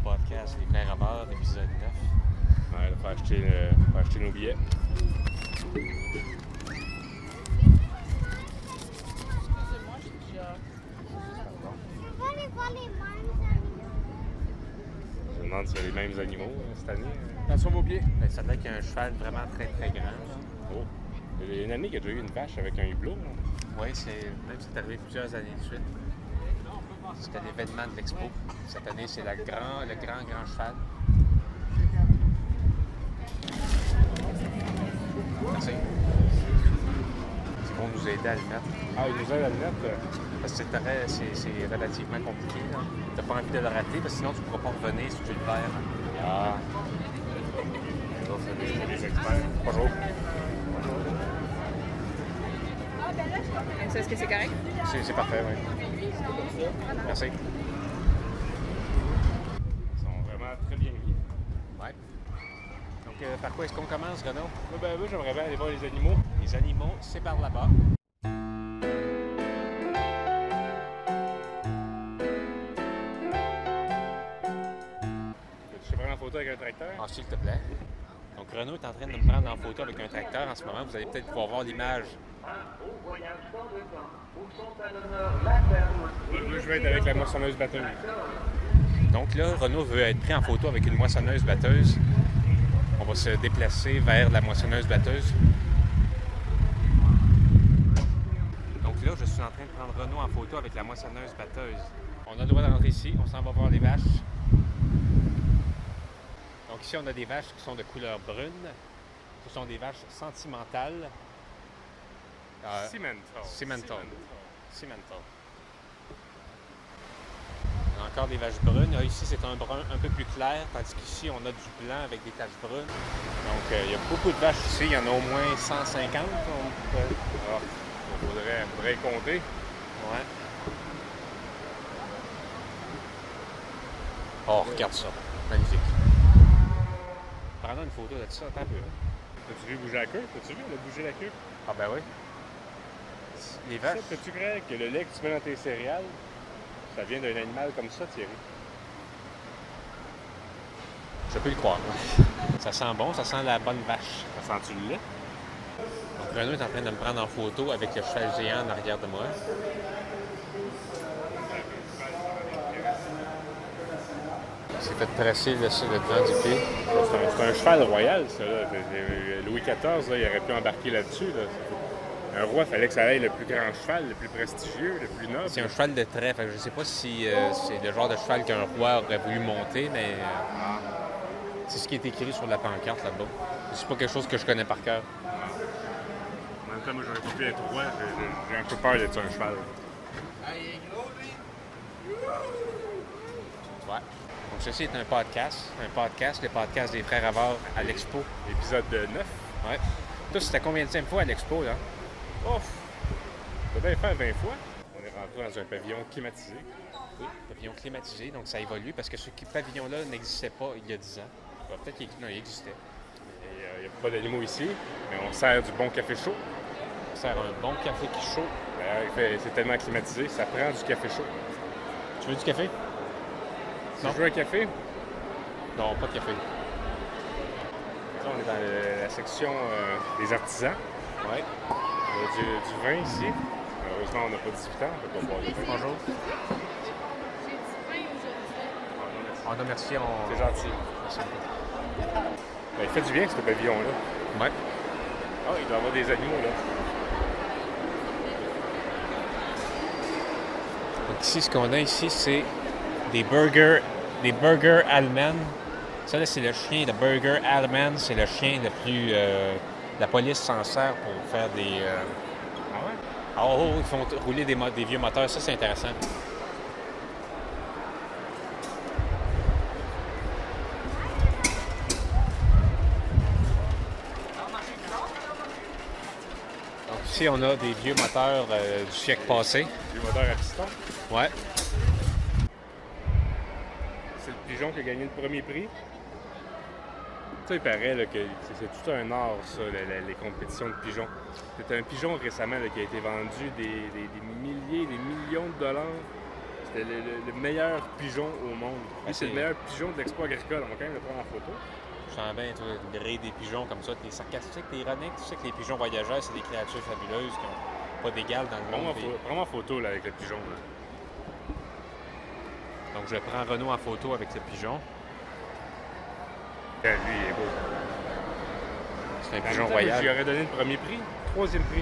podcast Les Frères à bord, épisode 9. Ouais, il faut acheter nos billets. Excusez-moi, je suis déjà... Je me demande si c'est les mêmes animaux cette année. Attention vos pieds. Ben, ça doit être qu'il y a un cheval vraiment très très grand. Oh. Il y a une année qui a déjà eu une vache avec un hublot. Là. Oui, même c'est arrivé plusieurs années de suite. C'était l'événement de l'expo. Cette année, c'est le grand cheval. Merci. C'est pour nous aider à le mettre. Ah, il nous aide à le mettre. Parce que c'est relativement compliqué. Tu n'as pas envie de le rater, parce que sinon tu ne pourras pas revenir si tu le perds. Ah. C'est des experts. Bonjour. Est-ce que c'est correct? C'est parfait, oui. Merci. Ils sont vraiment très bien mis. Ouais. Donc, par quoi est-ce qu'on commence, Renaud? Moi, j'aimerais bien aller voir les animaux. Les animaux, c'est par là-bas. Je te prends en photo avec un tracteur. Ah, s'il te plaît. Donc, Renaud est en train de me prendre en photo avec un tracteur en ce moment. Vous allez peut-être pouvoir voir l'image. Moi, je vais être avec la moissonneuse batteuse. Donc là, Renaud veut être pris en photo avec une moissonneuse batteuse. On va se déplacer vers la moissonneuse batteuse. Donc là, je suis en train de prendre Renaud en photo avec la moissonneuse batteuse. On a le droit de rentrer ici. On s'en va voir les vaches. Donc ici, on a des vaches qui sont de couleur brune. Ce sont des vaches sentimentales. Cimental. On a encore des vaches brunes. Ici, c'est un brun un peu plus clair, tandis qu'ici, on a du blanc avec des taches brunes. Donc, il y a beaucoup de vaches ici. Il y en a au moins 150. Il faudrait compter. Ouais. Oh, regarde ça. Magnifique. Prenons une photo de ça. Attends un peu. T'as-tu vu bouger la queue? T'as-tu vu? On a bougé la queue. Ah ben oui. Les vaches. Ça, peux-tu croire que le lait que tu mets dans tes céréales, ça vient d'un animal comme ça, Thierry? Je peux le croire. Ça sent bon, ça sent la bonne vache. Ça sent-tu le lait? Donc Renaud est en train de me prendre en photo avec le cheval géant en arrière de moi. Il s'est fait tracer le devant du pied. C'est un cheval royal, ça. Là. Louis XIV, là, il aurait pu embarquer là-dessus. Là. Un roi, il fallait que ça aille le plus grand cheval, le plus prestigieux, le plus noble. C'est un cheval de trait. Je ne sais pas si c'est le genre de cheval qu'un roi aurait voulu monter, mais c'est ce qui est écrit sur la pancarte là-bas. C'est pas quelque chose que je connais par cœur. En même temps, moi, j'aurais pas pu être roi. J'ai un peu peur d'être un cheval. Ouais. Donc ceci est un podcast, le podcast des Frères à bord à l'Expo. Épisode 9. Ouais. Toi, c'était combien de fois à l'Expo, là? Oh! Ça doit faire 20 fois. On est rentré dans un pavillon climatisé. Oui, pavillon climatisé, donc ça évolue parce que ce pavillon-là n'existait pas il y a 10 ans. Peut-être qu'il existait. Il n'y a pas d'animaux ici, mais on sert du bon café chaud. On sert un bon café qui chaud. D'ailleurs, c'est tellement climatisé, ça prend du café chaud. Tu veux du café? Tu veux un café? Non, pas de café. Là, on est dans la section des artisans. Ouais. Il y a du vin ici. Malheureusement, on n'a pas 18 ans, on ne peut pas boire du vin. Bonjour. J'ai du pain aujourd'hui. Oh non, merci. C'est gentil. Merci beaucoup. Il fait du bien, ce pavillon-là. Ouais. Ah, il doit y avoir des animaux, là. Donc ici, ce qu'on a ici, c'est des burgers allemands. Ça, là, c'est le chien de burger allemand. C'est le chien le plus... la police s'en sert pour faire des... Ah ouais? Oh, ils font rouler des vieux moteurs. Ça, c'est intéressant. Donc ici, on a des vieux moteurs du siècle passé. Du moteur à piston. Ouais. C'est le pigeon qui a gagné le premier prix. Ça, il paraît là, que c'est tout un art, ça, les compétitions de pigeons. C'est un pigeon récemment là, qui a été vendu des milliers, des millions de dollars C'était le meilleur pigeon au monde. Ah, C'est le meilleur pigeon de l'expo agricole. On va quand même le prendre en photo. Je sens bien, toi, gré des pigeons comme ça. T'es sarcastique, t'es ironique. Tu sais que les pigeons voyageurs, c'est des créatures fabuleuses qui n'ont pas d'égal dans le monde. Prends-moi en photo là, avec le pigeon. Là. Donc, je prends Renaud en photo avec ce pigeon. Lui, il est beau. C'est un En pigeon même temps, royal. je lui aurais donné le premier prix, troisième prix.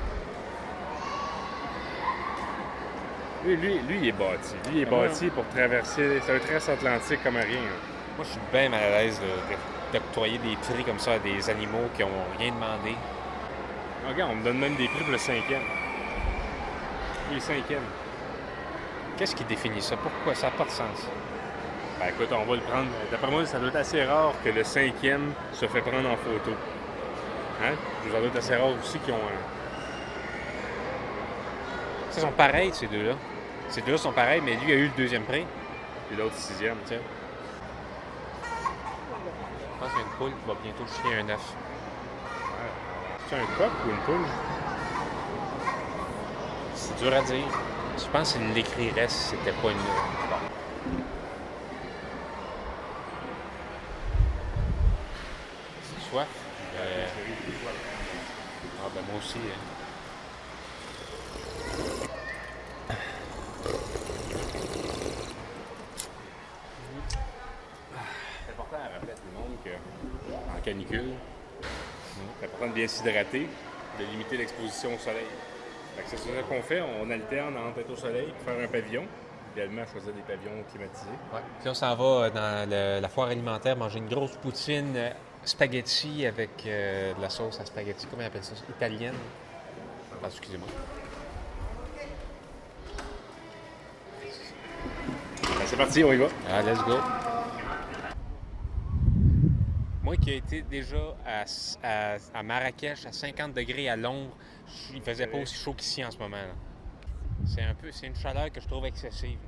Lui, il est bâti. Lui, il est bâti pour traverser. C'est un transatlantique comme rien. Là. Moi, je suis bien mal à l'aise d'octroyer des prix comme ça à des animaux qui n'ont rien demandé. Regarde, on me donne même des prix pour le 5e. Il est 5e. Qu'est-ce qui définit ça? Pourquoi? Ça n'a pas de sens. Ben écoute, on va le prendre. D'après moi, ça doit être assez rare que le 5e se fait prendre en photo. Hein? Ça doit être assez rare aussi qu'ils ont un... Ils sont pareils, ces deux-là. Ces deux-là sont pareils, mais lui a eu le deuxième prix. Et l'autre 6e. Tiens. Je pense qu'il y a une poule qui va bientôt chier un œuf. C'est un coq ou une poule? C'est dur à dire. Je pense qu'il l'écrirait si c'était pas une... Bon. C'est soif? Ah ben moi aussi. Hein. C'est important à rappeler à tout le monde qu'en canicule, c'est important de bien s'hydrater, de limiter l'exposition au soleil. C'est ça qu'on fait, on alterne entre être au soleil et faire un pavillon. Idéalement, choisir des pavillons climatisés. Ouais. Puis on s'en va dans la foire alimentaire manger une grosse poutine spaghetti avec de la sauce à spaghetti. Comment on appelle ça? Italienne. Ah, excusez-moi. Ben, c'est parti, on y va. Ah, let's go. Moi qui ai été déjà à Marrakech à 50 degrés à l'ombre, il faisait pas aussi chaud qu'ici en ce moment. Là. C'est une chaleur que je trouve excessive.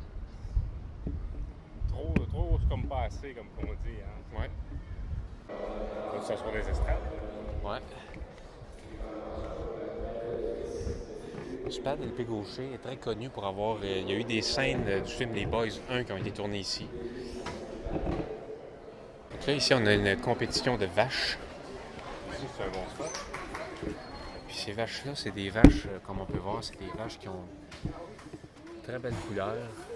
Trop, c'est comme pas assez, comme on dit. Hein? Ouais. On va s'asseoir des estrades. Ouais. Super Del Gaucher est très connu pour avoir... il y a eu des scènes du film Les Boys 1 qui ont été tournées ici. Donc là, ici, on a une compétition de vaches. C'est un bon spot. Puis ces vaches-là, c'est des vaches, comme on peut voir, c'est des vaches qui ont une très belle couleur.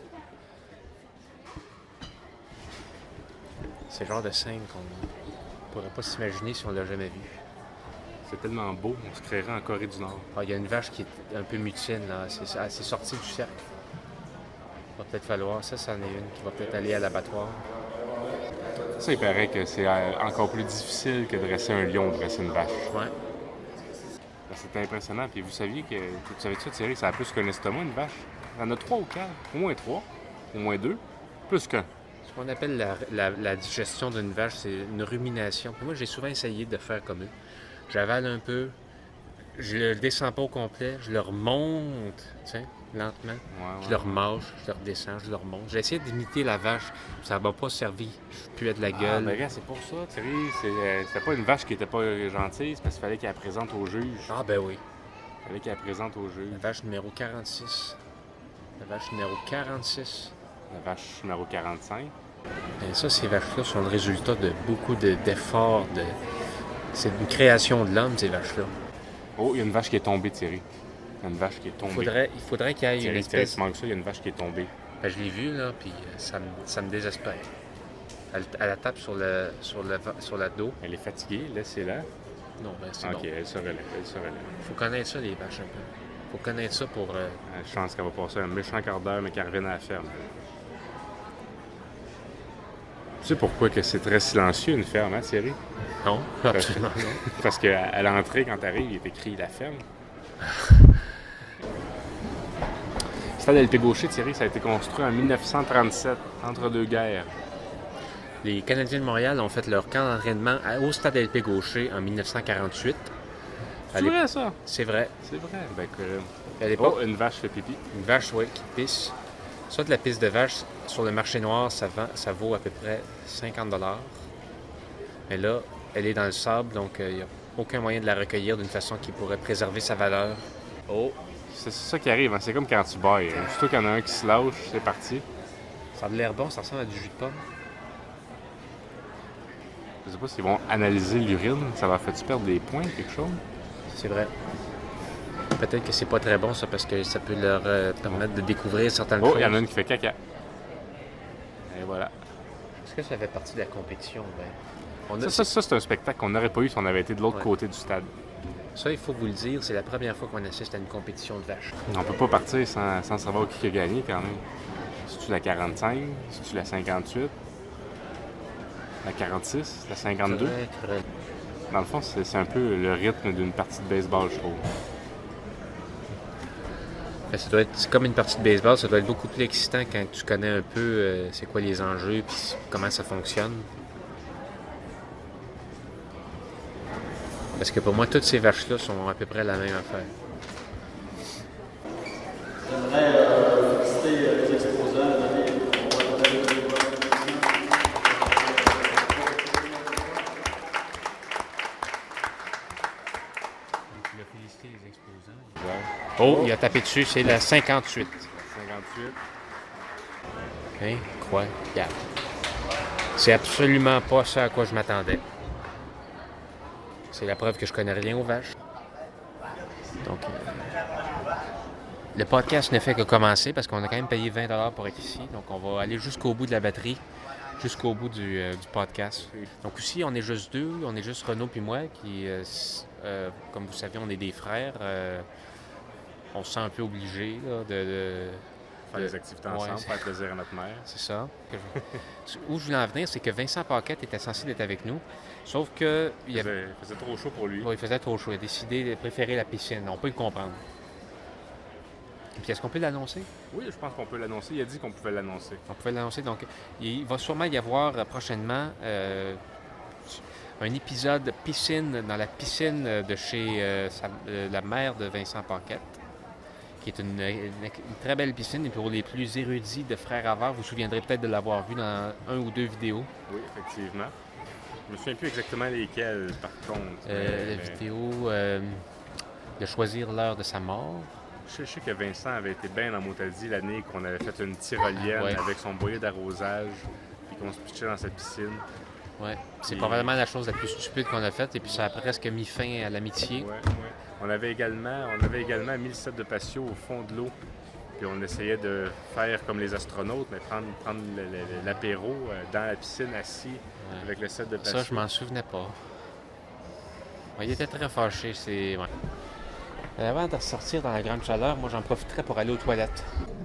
C'est le genre de scène qu'on ne pourrait pas s'imaginer si on l'a jamais vu. C'est tellement beau, on se créerait en Corée du Nord. Ah, il y a une vache qui est un peu mutine, là. C'est sorti du cercle. Il va peut-être falloir... Ça, c'en est une qui va peut-être aller à l'abattoir. Ça, il paraît que c'est encore plus difficile que dresser un lion, dresser une vache. Ouais. C'est impressionnant. Puis vous saviez que... Tu savais ça, Thierry, ça a plus qu'un estomac, une vache? Il y en a 3 ou 4. Au moins 3. Au moins 2. Plus qu'un. Ce qu'on appelle la digestion d'une vache, c'est une rumination. Puis moi, j'ai souvent essayé de faire comme eux. J'avale un peu, je le descends pas au complet, je le remonte, lentement. Ouais. Je le remâche, je le redescends, je le remonte. J'ai essayé d'imiter la vache, ça m'a pas servi. Je puais de la gueule. Ah, ben regarde, c'est pour ça, Thierry. C'était pas une vache qui était pas gentille, c'est parce qu'il fallait qu'elle la présente au juge. Ah ben oui. Il fallait qu'elle la présente au juge. La vache numéro 46. La vache numéro 46. La vache numéro 45. Et ça, ces vaches-là sont le résultat de beaucoup d'efforts. C'est une création de l'homme, ces vaches-là. Oh, il y a une vache qui est tombée, Thierry. Il y a une vache qui est tombée. Il faudrait qu'il y ait une Thierry, espèce... tu manques ça, il y a une vache qui est tombée. Ben, je l'ai vu, là, puis ça me désespère. Elle tape sur la dos. Elle est fatiguée, laissez-la. Non, ben c'est OK, bon. elle se relève. Il faut connaître ça, les vaches, un peu. Il faut connaître ça pour... Je pense qu'elle va passer un méchant quart d'heure, mais qu'elle revienne à la ferme. Tu sais pourquoi que c'est très silencieux, une ferme, hein, Thierry? Non, absolument non. Parce qu'à l'entrée, quand tu arrives, il est écrit « La ferme ». Stade El Gaucher, Thierry, ça a été construit en 1937, entre deux guerres. Les Canadiens de Montréal ont fait leur camp d'entraînement au Stade El Gaucher en 1948. C'est vrai, ça? C'est vrai. C'est vrai. Ben, À l'époque, une vache fait pipi. une vache, oui, qui pisse. Ça, de la pisse de vache, sur le marché noir, ça vaut à peu près 50 $. Mais là, elle est dans le sable, donc il n'y a aucun moyen de la recueillir d'une façon qui pourrait préserver sa valeur. Oh, C'est ça qui arrive, hein. C'est comme quand tu bailles. Surtout qu'il y en a un qui se lâche, c'est parti. Ça a de l'air bon, ça ressemble à du jus de pomme. Je sais pas s'ils vont analyser l'urine, ça leur fait-tu perdre des points, quelque chose? C'est vrai. Peut-être que c'est pas très bon, ça, parce que ça peut leur permettre de découvrir certaines choses. Oh, il y en a une qui fait caca. Et voilà. Est-ce que ça fait partie de la compétition? Ben, Ça, c'est un spectacle qu'on n'aurait pas eu si on avait été de l'autre côté du stade. Ça, il faut vous le dire, c'est la première fois qu'on assiste à une compétition de vaches. On peut pas partir sans savoir qui a gagné quand même. C'est-tu la 45? C'est-tu la 58? La 46? La 52? Correct. Dans le fond, c'est un peu le rythme d'une partie de baseball, je trouve. Ben, c'est comme une partie de baseball, ça doit être beaucoup plus excitant quand tu connais un peu c'est quoi les enjeux et comment ça fonctionne. Parce que pour moi, toutes ces vaches-là sont à peu près la même affaire. J'aimerais féliciter les exposants. Oh, il a tapé dessus, c'est la 58. 58. Incroyable. C'est absolument pas ça à quoi je m'attendais. C'est la preuve que je connais rien aux vaches. Donc, le podcast ne fait que commencer parce qu'on a quand même payé 20$ pour être ici. Donc, on va aller jusqu'au bout de la batterie, jusqu'au bout du podcast. Donc, aussi, on est juste deux. On est juste Renaud puis moi qui, comme vous savez, on est des frères. On se sent un peu obligé là, de Faire des activités ensemble, faire plaisir à notre mère. C'est ça. Où je voulais en venir, c'est que Vincent Paquette était censé être avec nous. Sauf que Il faisait trop chaud pour lui. il faisait trop chaud. Il a décidé de préférer la piscine. On peut le comprendre. Puis est-ce qu'on peut l'annoncer? Oui, je pense qu'on peut l'annoncer. Il a dit qu'on pouvait l'annoncer. On pouvait l'annoncer. Donc, il va sûrement y avoir prochainement un épisode piscine dans la piscine de chez la mère de Vincent Paquette, qui est une très belle piscine. Et pour les plus érudits de Frères Havard, vous vous souviendrez peut-être de l'avoir vu dans un ou deux vidéos. Oui, effectivement. Je me souviens plus exactement lesquelles, par contre. La vidéo de choisir l'heure de sa mort. Je sais que Vincent avait été bien en Montaudie l'année qu'on avait fait une tyrolienne avec son boyer d'arrosage et qu'on se pitchait dans sa piscine. Ouais, c'est probablement la chose la plus stupide qu'on a faite et puis ça a presque mis fin à l'amitié. Ouais. On avait également mis le set de patio au fond de l'eau. Puis on essayait de faire comme les astronautes, mais prendre l'apéro dans la piscine assis avec le set de patio. Ça, je m'en souvenais pas. Ouais, il était très fâché, c'est... Ouais. Avant de ressortir dans la grande chaleur, moi j'en profiterais pour aller aux toilettes.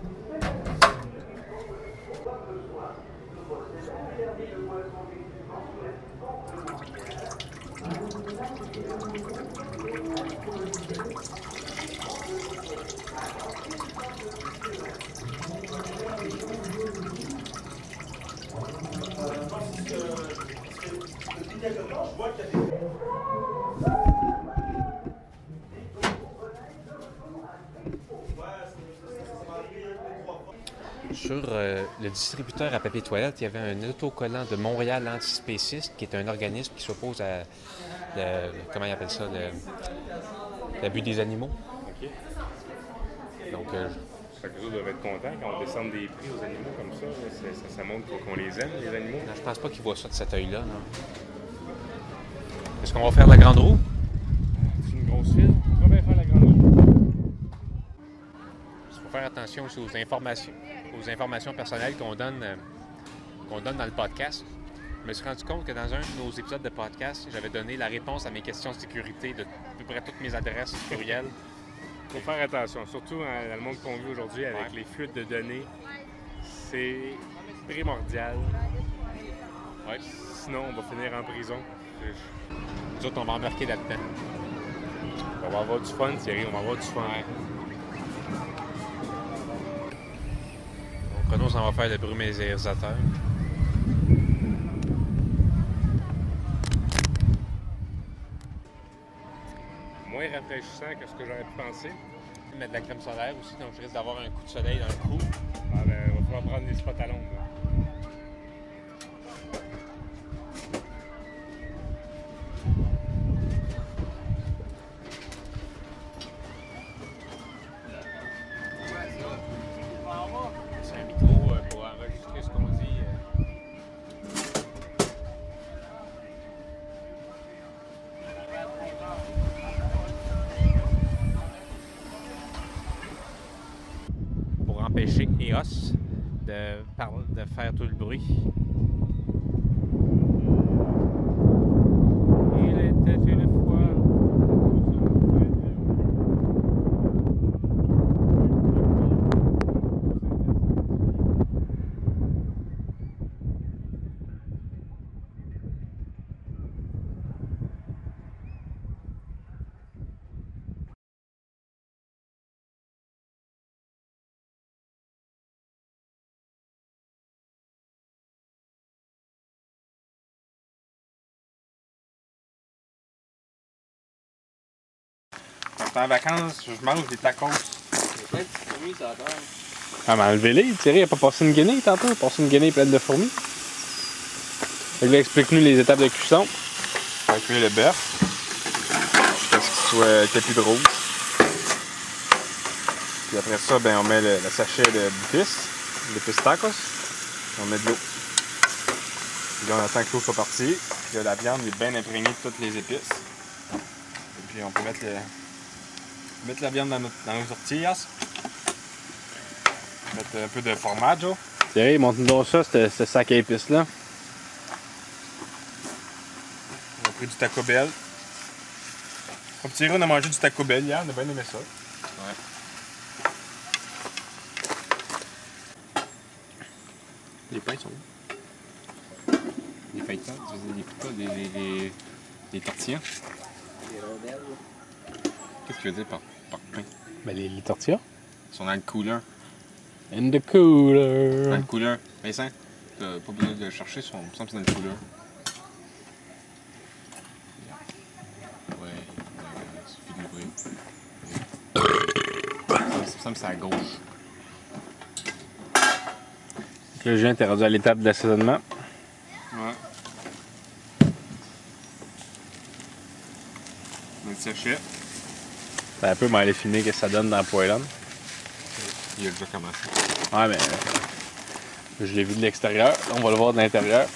Sur le distributeur à papier toilette, il y avait un autocollant de Montréal Antispéciste, qui est un organisme qui s'oppose à, comment ils appellent ça, l'abus des animaux. OK. Donc, Fait que les autres doivent être contents quand on descend des prix aux animaux comme ça. Ça montre qu'on les aime, les animaux. non, je pense pas qu'ils voient ça de cet œil-là. Non. Est-ce qu'on va faire la grande roue? C'est une grosse file. On va bien faire la grande roue. Il faut faire attention aussi aux informations personnelles qu'on donne dans le podcast. Je me suis rendu compte que dans un de nos épisodes de podcast, j'avais donné la réponse à mes questions de sécurité de à peu près toutes mes adresses courriels. Il faut faire attention, surtout dans le monde qu'on vit aujourd'hui avec les fuites de données. C'est primordial. Ouais. Sinon, on va finir en prison. Nous autres, on va embarquer là-dedans. On va avoir du fun, Thierry, on va avoir du fun. Ouais. Donc, Renaud s'en va faire le brumisateur. Moins rafraîchissant que ce que j'aurais pu penser. Mettre de la crème solaire aussi, donc je risque d'avoir un coup de soleil dans le cou. Ah ben, il va falloir prendre les spots à l'ombre. empêcher Eos de faire tout le bruit. Il était une fois. Quand je suis en vacances, je mange des tacos. Ah, mais enlevez-les, Thierry, il a pas passé une guenille tantôt, il a passé une guenille pleine de fourmis. Fait que là, explique-nous les étapes de cuisson. On va cuire le bœuf jusqu'à ce qu'il soit tapis de rouge. Puis après ça, ben, on met le sachet d'épices tacos. On met de l'eau. Puis là, on attend que l'eau soit partie. Puis là, la viande est bien imprégnée de toutes les épices. Et puis on peut mettre la viande dans nos tortillas. Mettre un peu de formaggio. Thierry, montre-nous donc ça, ce sac à épices-là. On a pris du Taco Bell. Au petit on a mangé du Taco Bell hier, on a bien aimé ça. Ouais. Les pains sont où? Les fajitas, tu veux dire les tortillas? Les rondelles. Qu'est-ce que tu veux dire par pain? Ben, les tortillas. Ils sont dans le cooler. In the cooler. Dans le cooler. Vincent, t'as pas besoin de le chercher, il me semble que c'est dans le cooler. Ouais, il suffit de l'ouvrir. Il me semble que c'est à gauche. Là, je viens, t'es rendu à l'étape de l'assaisonnement. Ouais. On met le sachet. C'est un peu mal affiné que ça donne dans la poêlonne. Il a déjà commencé. Ouais, mais je l'ai vu de l'extérieur. Là, on va le voir de l'intérieur.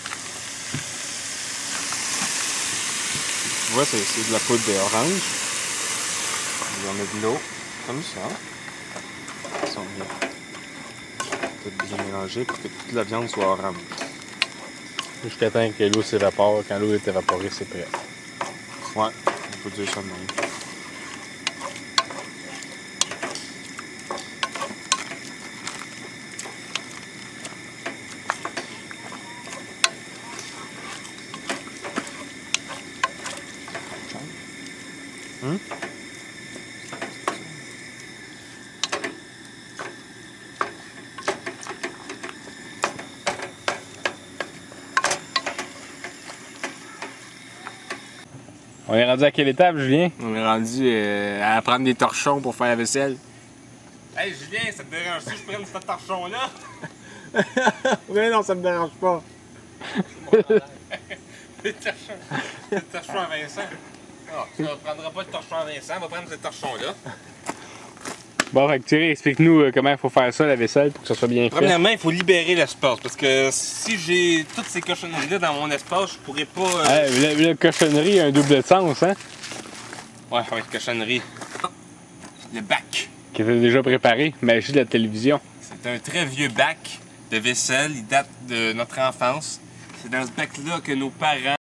Tu vois, c'est de la poudre d'orange. On met de l'eau, comme ça. Ils sont bien. Tout bien mélangé pour que toute la viande soit orange. Jusqu'à temps que l'eau s'évapore. Quand l'eau est évaporée, c'est prêt. Ouais, on peut dire ça de même. On est rendu à quelle étape, Julien? On est rendu à prendre des torchons pour faire la vaisselle. Hey Julien, ça te dérange si je prenne ce torchon-là? Oui, non, ça me dérange pas. Le torchon à Vincent. Ah, tu ne prendras pas le torchon à Vincent, on va prendre ce torchon-là. Bon, fait que Thierry, explique-nous comment il faut faire ça, la vaisselle, pour que ça soit bien fait. Premièrement, il faut libérer l'espace, parce que si j'ai toutes ces cochonneries-là dans mon espace, je pourrais pas... La cochonnerie a un double sens, hein? Ouais, cochonnerie. Le bac. Qui était déjà préparé, magie de la télévision. C'est un très vieux bac de vaisselle, il date de notre enfance. C'est dans ce bac-là que nos parents